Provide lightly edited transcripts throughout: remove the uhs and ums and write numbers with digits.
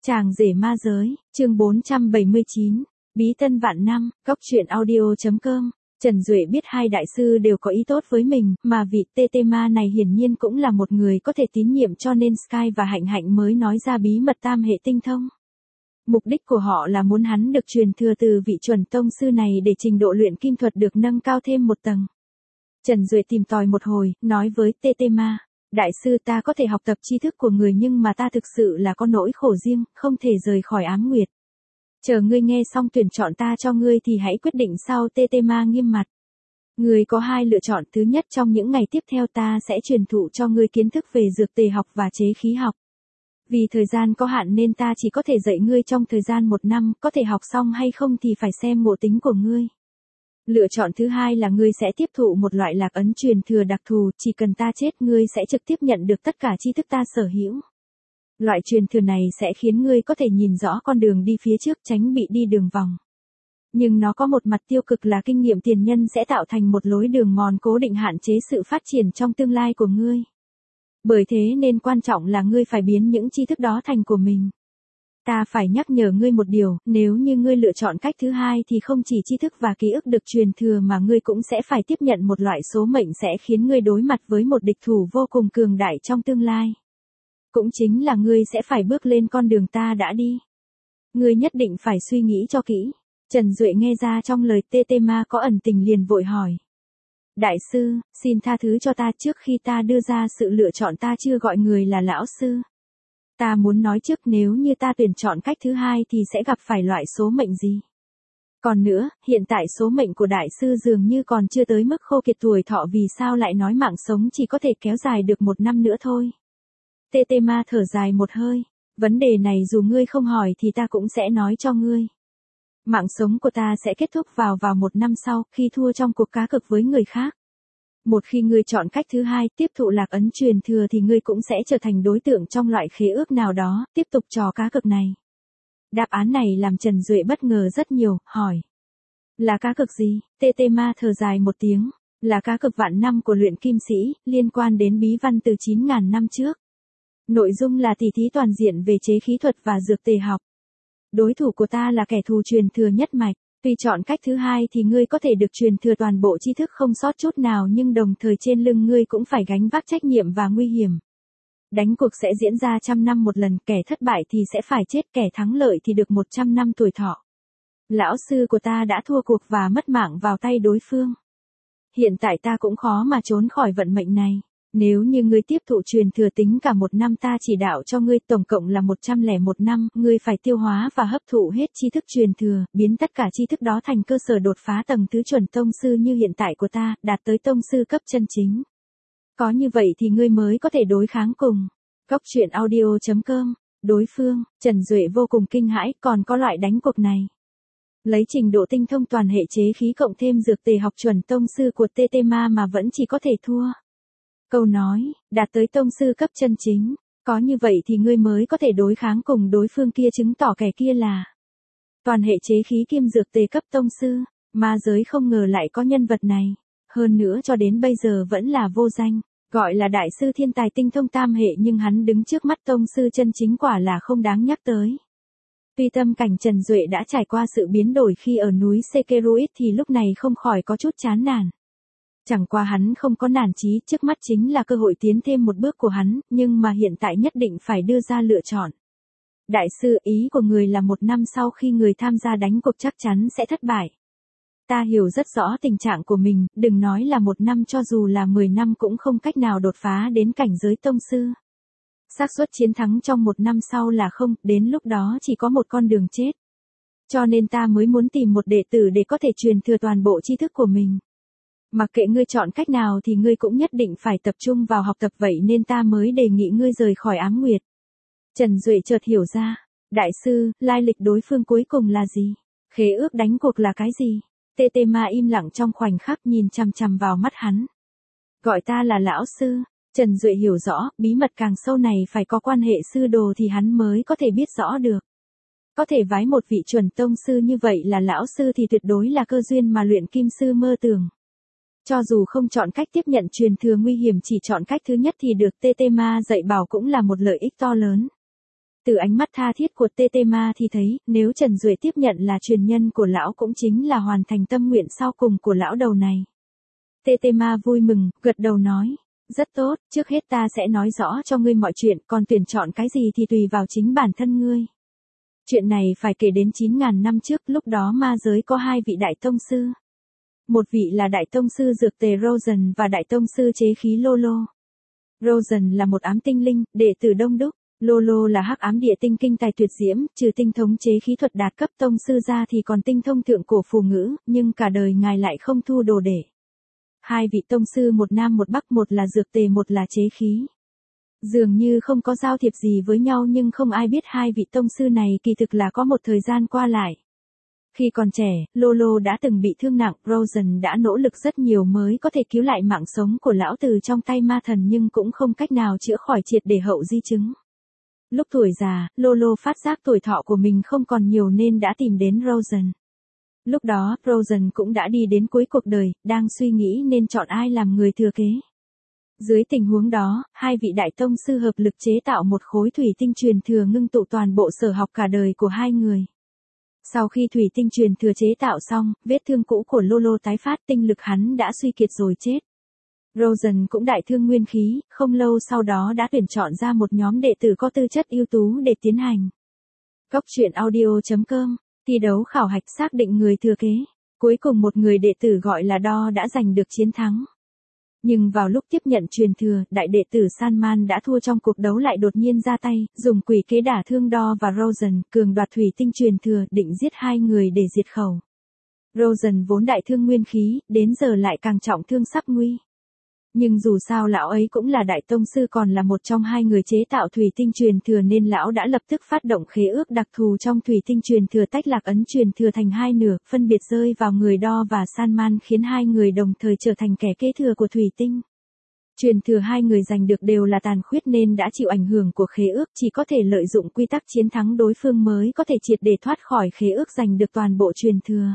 Chàng rể ma giới, chương 479, Bí tân vạn năm, góc truyện audio.com. Trần Duệ biết hai đại sư đều có ý tốt với mình, mà vị TT ma này hiển nhiên cũng là một người có thể tín nhiệm, cho nên Sky và Hạnh Hạnh mới nói ra bí mật tam hệ tinh thông. Mục đích của họ là muốn hắn được truyền thừa từ vị chuẩn tông sư này để trình độ luyện kim thuật được nâng cao thêm một tầng. Trần Duệ tìm tòi một hồi, nói với TT ma: Đại sư, ta có thể học tập tri thức của người, nhưng mà ta thực sự là có nỗi khổ riêng, không thể rời khỏi Ám Nguyệt. Chờ ngươi nghe xong tuyển chọn ta cho ngươi thì hãy quyết định sau. TT ma nghiêm mặt. Ngươi có hai lựa chọn: thứ nhất, trong những ngày tiếp theo ta sẽ truyền thụ cho ngươi kiến thức về dược tề học và chế khí học. Vì thời gian có hạn nên ta chỉ có thể dạy ngươi trong thời gian 1 năm, có thể học xong hay không thì phải xem ngộ tính của ngươi. Lựa chọn thứ hai là ngươi sẽ tiếp thụ một loại lạc ấn truyền thừa đặc thù, chỉ cần ta chết ngươi sẽ trực tiếp nhận được tất cả tri thức ta sở hữu. Loại truyền thừa này sẽ khiến ngươi có thể nhìn rõ con đường đi phía trước, tránh bị đi đường vòng. Nhưng nó có một mặt tiêu cực là kinh nghiệm tiền nhân sẽ tạo thành một lối đường mòn cố định hạn chế sự phát triển trong tương lai của ngươi. Bởi thế nên quan trọng là ngươi phải biến những tri thức đó thành của mình. Ta phải nhắc nhở ngươi một điều, nếu như ngươi lựa chọn cách thứ hai thì không chỉ tri thức và ký ức được truyền thừa mà ngươi cũng sẽ phải tiếp nhận một loại số mệnh sẽ khiến ngươi đối mặt với một địch thủ vô cùng cường đại trong tương lai. Cũng chính là ngươi sẽ phải bước lên con đường ta đã đi. Ngươi nhất định phải suy nghĩ cho kỹ. Trần Duệ nghe ra trong lời TT ma có ẩn tình liền vội hỏi. Đại sư, xin tha thứ cho ta, trước khi ta đưa ra sự lựa chọn ta chưa gọi người là lão sư. Ta muốn nói trước, nếu như ta tuyển chọn cách thứ hai thì sẽ gặp phải loại số mệnh gì. Còn nữa, hiện tại số mệnh của đại sư dường như còn chưa tới mức khô kiệt tuổi thọ, vì sao lại nói mạng sống chỉ có thể kéo dài được 1 năm nữa thôi. TT ma thở dài một hơi. Vấn đề này dù ngươi không hỏi thì ta cũng sẽ nói cho ngươi. Mạng sống của ta sẽ kết thúc vào 1 năm sau, khi thua trong cuộc cá cược với người khác. Một khi ngươi chọn cách thứ hai, tiếp thụ lạc ấn truyền thừa, thì ngươi cũng sẽ trở thành đối tượng trong loại khế ước nào đó, tiếp tục trò cá cược này. Đáp án này làm Trần Duệ bất ngờ rất nhiều, hỏi. Là cá cược gì? TT ma thở dài một tiếng. Là cá cược vạn năm của luyện kim sĩ, liên quan đến bí văn từ 9.000 năm trước. Nội dung là tỉ thí toàn diện về chế khí thuật và dược tề học. Đối thủ của ta là kẻ thù truyền thừa nhất mạch. Tuy chọn cách thứ hai thì ngươi có thể được truyền thừa toàn bộ tri thức không sót chút nào, nhưng đồng thời trên lưng ngươi cũng phải gánh vác trách nhiệm và nguy hiểm. Đánh cuộc sẽ diễn ra 100 năm một lần, kẻ thất bại thì sẽ phải chết, kẻ thắng lợi thì được 100 năm tuổi thọ. Lão sư của ta đã thua cuộc và mất mạng vào tay đối phương. Hiện tại ta cũng khó mà trốn khỏi vận mệnh này. Nếu như ngươi tiếp thụ truyền thừa tính cả 1 năm ta chỉ đạo cho ngươi, tổng cộng là 101 năm, ngươi phải tiêu hóa và hấp thụ hết tri thức truyền thừa, biến tất cả tri thức đó thành cơ sở đột phá tầng thứ chuẩn tông sư như hiện tại của ta, đạt tới tông sư cấp chân chính. Có như vậy thì ngươi mới có thể đối kháng cùng. Góc truyện audio.com. Đối phương, Trần Duệ vô cùng kinh hãi, còn có loại đánh cuộc này. Lấy trình độ tinh thông toàn hệ chế khí cộng thêm dược tề học chuẩn tông sư của TT ma mà vẫn chỉ có thể thua. Câu nói, đạt tới tông sư cấp chân chính, có như vậy thì ngươi mới có thể đối kháng cùng đối phương kia, chứng tỏ kẻ kia là toàn hệ chế khí kiêm dược tề cấp tông sư. Ma giới không ngờ lại có nhân vật này, hơn nữa cho đến bây giờ vẫn là vô danh, gọi là đại sư thiên tài tinh thông tam hệ, nhưng hắn đứng trước mắt tông sư chân chính quả là không đáng nhắc tới. Tuy tâm cảnh Trần Duệ đã trải qua sự biến đổi khi ở núi Sekeruit thì lúc này không khỏi có chút chán nản. Chẳng qua hắn không có nản chí, trước mắt chính là cơ hội tiến thêm một bước của hắn, nhưng mà hiện tại nhất định phải đưa ra lựa chọn. Đại sư, ý của người là 1 năm sau khi người tham gia đánh cuộc chắc chắn sẽ thất bại. Ta hiểu rất rõ tình trạng của mình, đừng nói là 1 năm, cho dù là 10 năm cũng không cách nào đột phá đến cảnh giới tông sư. Xác suất chiến thắng trong 1 năm sau là không, đến lúc đó chỉ có một con đường chết. Cho nên ta mới muốn tìm một đệ tử để có thể truyền thừa toàn bộ tri thức của mình. Mặc kệ ngươi chọn cách nào thì ngươi cũng nhất định phải tập trung vào học tập, vậy nên ta mới đề nghị ngươi rời khỏi Ám Nguyệt. Trần Duệ chợt hiểu ra. Đại sư, lai lịch đối phương cuối cùng là gì? Khế ước đánh cuộc là cái gì? TT ma im lặng trong khoảnh khắc, nhìn chằm chằm vào mắt hắn. Gọi ta là lão sư. Trần Duệ hiểu rõ, bí mật càng sâu này phải có quan hệ sư đồ thì hắn mới có thể biết rõ được. Có thể vái một vị chuẩn tông sư như vậy là lão sư thì tuyệt đối là cơ duyên mà luyện kim sư mơ tưởng. Cho dù không chọn cách tiếp nhận truyền thừa nguy hiểm, chỉ chọn cách thứ nhất thì được TT ma dạy bảo cũng là một lợi ích to lớn. Từ ánh mắt tha thiết của Tetema thì thấy, nếu Trần Duệ tiếp nhận là truyền nhân của lão cũng chính là hoàn thành tâm nguyện sau cùng của lão đầu này. Tetema vui mừng, gật đầu nói. Rất tốt, trước hết ta sẽ nói rõ cho ngươi mọi chuyện, còn tuyển chọn cái gì thì tùy vào chính bản thân ngươi. Chuyện này phải kể đến 9.000 năm trước, lúc đó ma giới có hai vị đại tông sư. Một vị là đại tông sư dược tề Rosen và đại tông sư chế khí Lolo. Rosen là một ám tinh linh, đệ tử đông đúc. Lolo là hắc ám địa tinh kinh tài tuyệt diễm, trừ tinh thống chế khí thuật đạt cấp tông sư ra thì còn tinh thông thượng cổ phù ngữ, nhưng cả đời ngài lại không thu đồ để. Hai vị tông sư một nam một bắc, một là dược tề một là chế khí. Dường như không có giao thiệp gì với nhau, nhưng không ai biết hai vị tông sư này kỳ thực là có một thời gian qua lại. Khi còn trẻ, Lolo đã từng bị thương nặng, Rosen đã nỗ lực rất nhiều mới có thể cứu lại mạng sống của lão từ trong tay ma thần, nhưng cũng không cách nào chữa khỏi triệt để hậu di chứng. Lúc tuổi già, Lolo phát giác tuổi thọ của mình không còn nhiều nên đã tìm đến Rosen. Lúc đó, Rosen cũng đã đi đến cuối cuộc đời, đang suy nghĩ nên chọn ai làm người thừa kế. Dưới tình huống đó, hai vị đại tông sư hợp lực chế tạo một khối thủy tinh truyền thừa ngưng tụ toàn bộ sở học cả đời của hai người. Sau khi thủy tinh truyền thừa chế tạo xong, vết thương cũ của Lolo tái phát, tinh lực hắn đã suy kiệt rồi chết. Rosen cũng đại thương nguyên khí, không lâu sau đó đã tuyển chọn ra một nhóm đệ tử có tư chất ưu tú để tiến hành. Cốc truyện audio.com, thi đấu khảo hạch xác định người thừa kế. Cuối cùng một người đệ tử gọi là Đo đã giành được chiến thắng. Nhưng vào lúc tiếp nhận truyền thừa, đại đệ tử Sanman đã thua trong cuộc đấu, lại đột nhiên ra tay, dùng quỷ kế đả thương Đo và Rosen, cường đoạt thủy tinh truyền thừa, định giết hai người để diệt khẩu. Rosen vốn đại thương nguyên khí, đến giờ lại càng trọng thương sắp nguy. Nhưng dù sao lão ấy cũng là đại tông sư, còn là một trong hai người chế tạo thủy tinh truyền thừa, nên lão đã lập tức phát động khế ước đặc thù trong thủy tinh truyền thừa, tách lạc ấn truyền thừa thành hai nửa, phân biệt rơi vào người Đo và Sanman, khiến hai người đồng thời trở thành kẻ kế thừa của thủy tinh. Truyền thừa hai người giành được đều là tàn khuyết nên đã chịu ảnh hưởng của khế ước, chỉ có thể lợi dụng quy tắc chiến thắng đối phương mới có thể triệt để thoát khỏi khế ước giành được toàn bộ truyền thừa.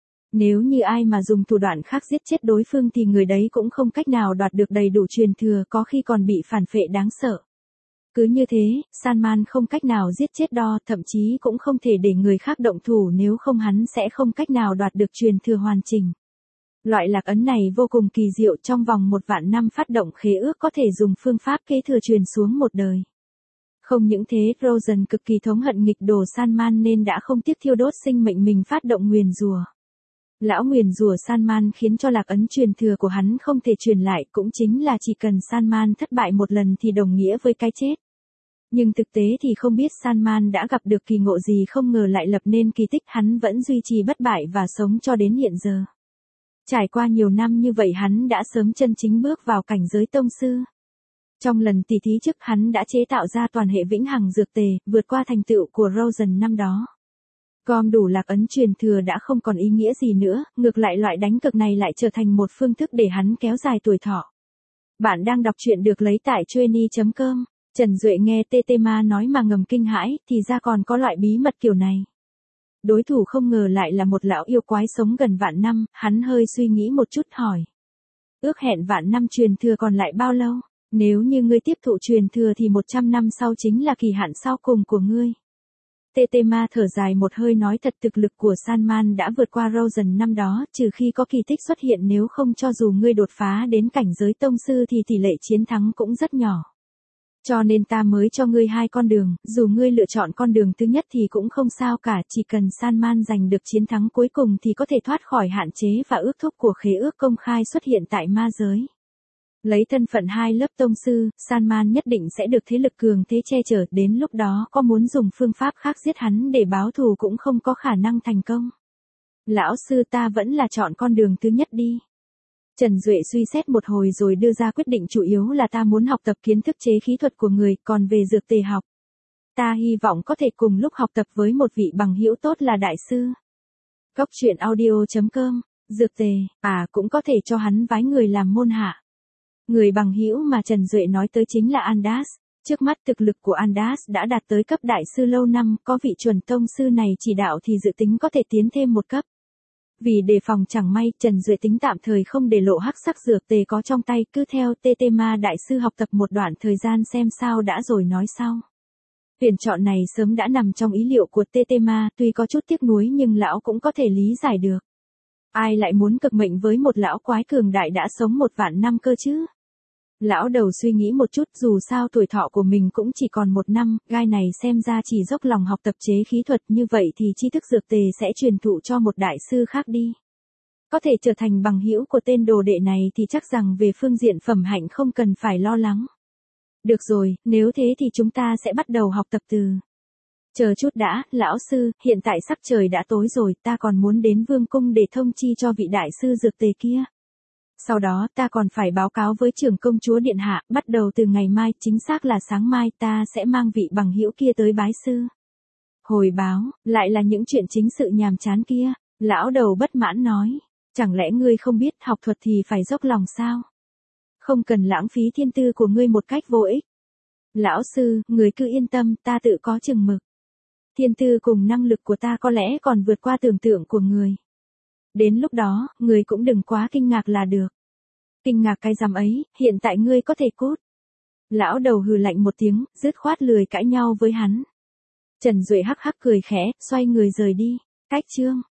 Nếu như ai mà dùng thủ đoạn khác giết chết đối phương thì người đấy cũng không cách nào đoạt được đầy đủ truyền thừa, có khi còn bị phản phệ đáng sợ. Cứ như thế, Sanman không cách nào giết chết Đo, thậm chí cũng không thể để người khác động thủ, nếu không hắn sẽ không cách nào đoạt được truyền thừa hoàn chỉnh. Loại lạc ấn này vô cùng kỳ diệu, trong vòng 1.000 năm phát động khế ước có thể dùng phương pháp kế thừa truyền xuống một đời. Không những thế, Rosen cực kỳ thống hận nghịch đồ Sanman nên đã không tiếc thiêu đốt sinh mệnh mình phát động nguyền rủa. Lão nguyền rủa Sanman khiến cho lạc ấn truyền thừa của hắn không thể truyền lại, cũng chính là chỉ cần Sanman thất bại một lần thì đồng nghĩa với cái chết. Nhưng thực tế thì không biết Sanman đã gặp được kỳ ngộ gì, không ngờ lại lập nên kỳ tích, hắn vẫn duy trì bất bại và sống cho đến hiện giờ. Trải qua nhiều năm như vậy, hắn đã sớm chân chính bước vào cảnh giới tông sư. Trong lần tỷ thí trước, hắn đã chế tạo ra toàn hệ vĩnh hằng dược tề, vượt qua thành tựu của Rosen năm đó. Gom đủ lạc ấn truyền thừa đã không còn ý nghĩa gì nữa, ngược lại loại đánh cược này lại trở thành một phương thức để hắn kéo dài tuổi thọ. Bạn đang đọc truyện được lấy tại Chueny.com. Trần Duệ nghe Tetema nói mà ngầm kinh hãi, thì ra còn có loại bí mật kiểu này. Đối thủ không ngờ lại là một lão yêu quái sống gần vạn năm, hắn hơi suy nghĩ một chút hỏi. Ước hẹn vạn năm truyền thừa còn lại bao lâu? Nếu như ngươi tiếp thụ truyền thừa thì 100 năm sau chính là kỳ hạn sau cùng của ngươi. Tetema thở dài một hơi nói, thật thực lực của Sanman đã vượt qua Rosen năm đó, trừ khi có kỳ tích xuất hiện, nếu không cho dù ngươi đột phá đến cảnh giới tông sư thì tỷ lệ chiến thắng cũng rất nhỏ. Cho nên ta mới cho ngươi hai con đường, dù ngươi lựa chọn con đường thứ nhất thì cũng không sao cả, chỉ cần Sanman giành được chiến thắng cuối cùng thì có thể thoát khỏi hạn chế và ước thúc của khế ước công khai xuất hiện tại ma giới. Lấy thân phận hai lớp tông sư, Sanman nhất định sẽ được thế lực cường thế che chở, đến lúc đó có muốn dùng phương pháp khác giết hắn để báo thù cũng không có khả năng thành công. Lão sư, ta vẫn là chọn con đường thứ nhất đi. Trần Duệ suy xét một hồi rồi đưa ra quyết định, chủ yếu là ta muốn học tập kiến thức chế khí thuật của người, còn về dược tề học, ta hy vọng có thể cùng lúc học tập với một vị bằng hữu tốt là đại sư. Cốc truyện audio.com, dược tề, cũng có thể cho hắn vái người làm môn hạ. Người bằng hữu mà Trần Duệ nói tới chính là Andas. Trước mắt thực lực của Andas đã đạt tới cấp đại sư lâu năm, có vị chuẩn tông sư này chỉ đạo thì dự tính có thể tiến thêm một cấp. Vì đề phòng chẳng may, Trần Duệ tính tạm thời không để lộ hắc sắc dược tề có trong tay, cứ theo Tetema đại sư học tập một đoạn thời gian xem sao đã rồi nói sau. Tuyển chọn này sớm đã nằm trong ý liệu của Tetema, tuy có chút tiếc nuối nhưng lão cũng có thể lý giải được. Ai lại muốn cực mệnh với một lão quái cường đại đã sống 1.000 năm cơ chứ? Lão đầu suy nghĩ một chút, dù sao tuổi thọ của mình cũng chỉ còn 1 năm, gai này xem ra chỉ dốc lòng học tập chế khí thuật, như vậy thì tri thức dược tề sẽ truyền thụ cho một đại sư khác đi. Có thể trở thành bằng hữu của tên đồ đệ này thì chắc rằng về phương diện phẩm hạnh không cần phải lo lắng. Được rồi, nếu thế thì chúng ta sẽ bắt đầu học tập từ. Chờ chút đã, lão sư, hiện tại sắc trời đã tối rồi, ta còn muốn đến vương cung để thông chi cho vị đại sư dược tề kia. Sau đó ta còn phải báo cáo với trưởng công chúa điện hạ, bắt đầu từ ngày mai, chính xác là sáng mai ta sẽ mang vị bằng hữu kia tới bái sư. Hồi báo, lại là những chuyện chính sự nhàm chán kia, lão đầu bất mãn nói, chẳng lẽ ngươi không biết học thuật thì phải dốc lòng sao? Không cần lãng phí thiên tư của ngươi một cách vô ích. Lão sư, người cứ yên tâm, ta tự có chừng mực. Thiên tư cùng năng lực của ta có lẽ còn vượt qua tưởng tượng của người. Đến lúc đó, người cũng đừng quá kinh ngạc là được. Kinh ngạc cái rằm ấy, hiện tại ngươi có thể cút. Lão đầu hừ lạnh một tiếng, dứt khoát lười cãi nhau với hắn. Trần Duệ hắc hắc cười khẽ, xoay người rời đi. Cách chương